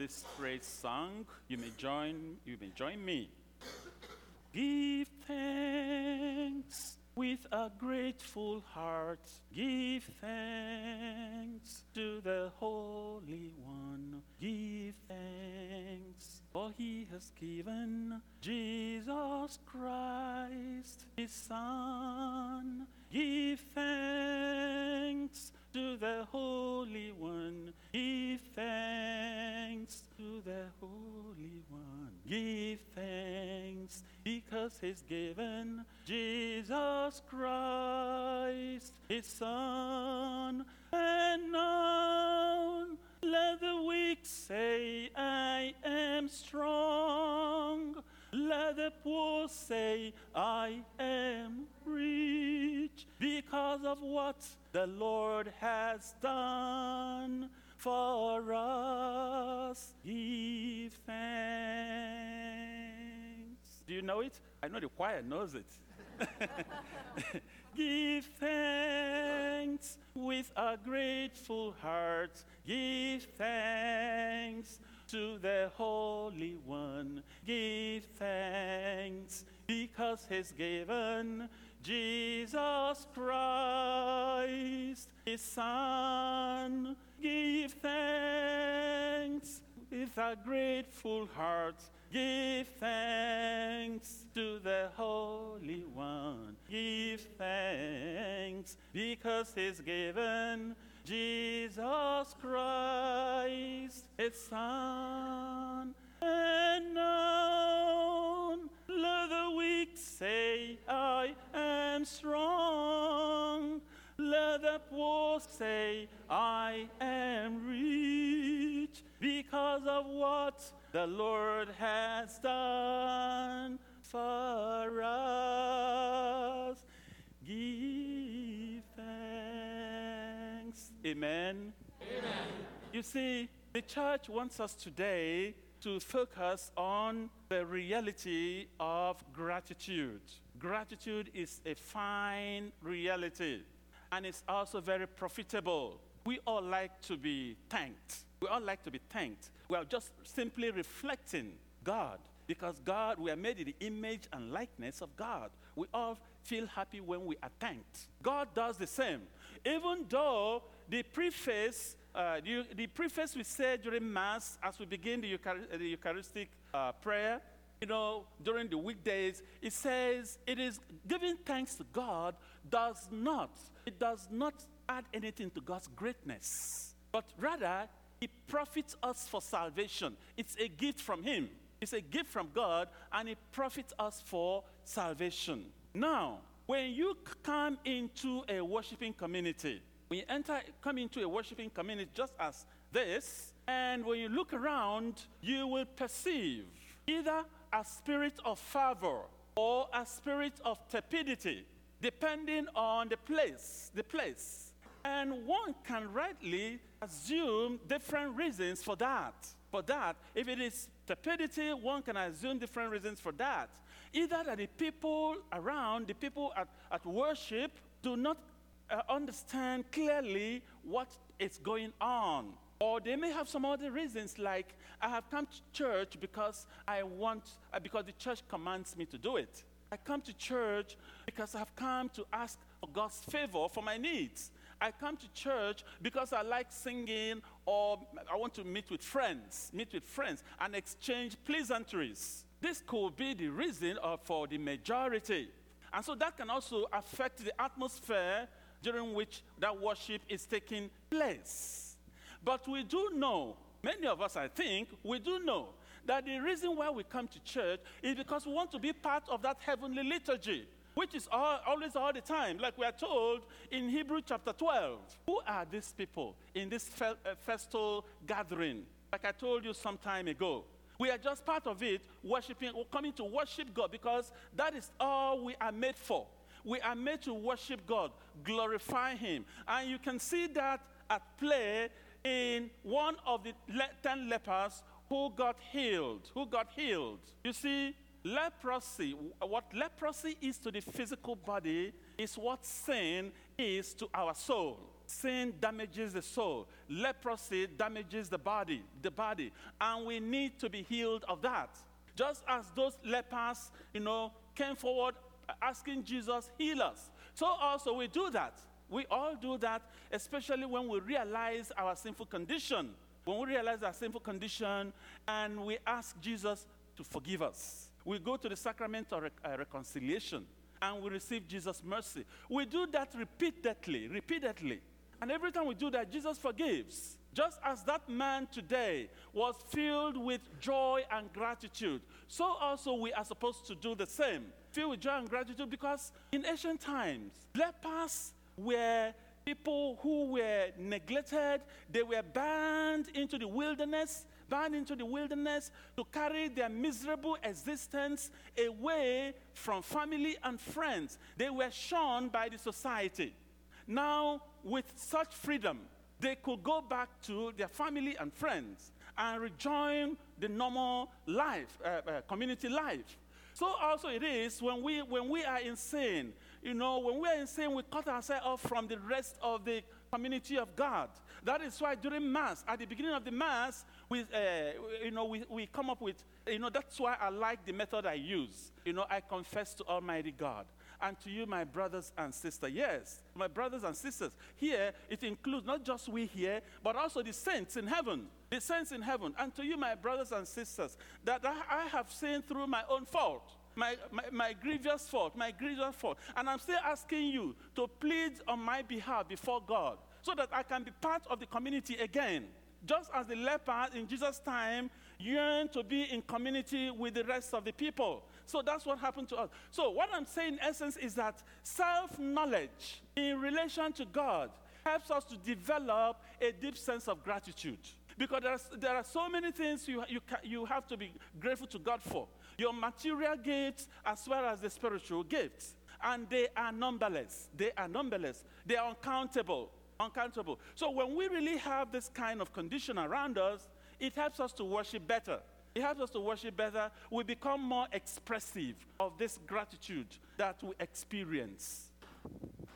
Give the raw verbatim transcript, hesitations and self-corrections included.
this praise song, you may join, you may join me. Give thanks with a grateful heart. Give thanks to the Holy One. Give thanks, for he has given Jesus Christ, his Son. Give thanks to the Holy One. Give thanks to the Holy One. Give thanks because he's given Jesus Christ, his Son. And now let the weak say, I am strong. Let the poor say, I am rich, because of what the Lord has done for us. Give thanks. Do you know it? I know the choir knows it. Give thanks with a grateful heart. Give thanks to the Holy One. Give thanks because he's given Jesus Christ, his Son. Give thanks with a grateful heart. Give thanks to the Holy One. Give thanks because he's given Jesus Christ, his Son. And now let the weak say, I am strong. Let the poor say, I am rich, because of what the Lord has done for us. Give thanks. Amen. Amen. You see, the church wants us today to focus on the reality of gratitude. Gratitude is a fine reality, and it's also very profitable. We all like to be thanked. We all like to be thanked. We are just simply reflecting God, because God, we are made in the image and likeness of God. We all feel happy when we are thanked. God does the same. Even though the preface, uh, the, the preface we say during Mass as we begin the, Euchar- the Eucharistic uh, prayer, you know, during the weekdays, it says it is giving thanks to God does not, it does not add anything to God's greatness, but rather it profits us for salvation. It's a gift from him. It's a gift from God, and it profits us for salvation. Now, when you come into a worshiping community, when you enter, come into a worshiping community just as this, and when you look around, you will perceive either a spirit of fervor or a spirit of tepidity, depending on the place, the place. And one can rightly assume different reasons for that. For that, if it is tepidity, one can assume different reasons for that. Either that the people around, the people at, at worship, do not uh, understand clearly what is going on. Or they may have some other reasons, like, I have come to church because I want, uh, because the church commands me to do it. I come to church because I've come to ask for God's favor for my needs. I come to church because I like singing, or I want to meet with friends, meet with friends and exchange pleasantries. This could be the reason uh, for the majority. And so that can also affect the atmosphere during which that worship is taking place. But we do know, many of us I think, we do know that the reason why we come to church is because we want to be part of that heavenly liturgy, which is all, always all the time, like we are told in Hebrews chapter twelve. Who are these people in this fe- uh, festal gathering? Like I told you some time ago, we are just part of it, worshiping, coming to worship God, because that is all we are made for. We are made to worship God, glorify him. And you can see that at play in one of the le- ten lepers who got healed, who got healed. You see, leprosy, what leprosy is to the physical body is what sin is to our soul. sin damages the soul. Leprosy damages the body, the body. And we need to be healed of that. Just as those lepers, you know, came forward asking Jesus, heal us. So also we do that. We all do that, especially when we realize our sinful condition. When we realize our sinful condition and we ask Jesus to forgive us. We go to the sacrament of rec- uh, reconciliation and we receive Jesus' mercy. We do that repeatedly, repeatedly. And every time we do that, Jesus forgives. Just as that man today was filled with joy and gratitude, so also we are supposed to do the same. Filled with joy and gratitude, because in ancient times, lepers were people who were neglected. They were banned into the wilderness, banned into the wilderness to carry their miserable existence away from family and friends. They were shunned by the society. Now, with such freedom, they could go back to their family and friends and rejoin the normal life, uh, uh, community life. So also it is when we when we are in sin. You know, when we are in sin, we cut ourselves off from the rest of the community of God. That is why during Mass, at the beginning of the Mass, we, uh, you know, we, we come up with, you know, that's why I like the method I use. You know, I confess to Almighty God. And to you, my brothers and sisters. Yes, my brothers and sisters. Here, it includes not just we here, but also the saints in heaven. The saints in heaven. And to you, my brothers and sisters, that I have sinned through my own fault. My, my, my grievous fault, my grievous fault. And I'm still asking you to plead on my behalf before God so that I can be part of the community again. Just as the lepers in Jesus' time yearned to be in community with the rest of the people. So that's what happened to us. So what I'm saying in essence is that self-knowledge in relation to God helps us to develop a deep sense of gratitude. Because there's, there are so many things you, you, ca- you have to be grateful to God for. Your material gifts as well as the spiritual gifts. And they are numberless. They are numberless. They are uncountable. Uncountable. So when we really have this kind of condition around us, it helps us to worship better. It helps us to worship better. We become more expressive of this gratitude that we experience.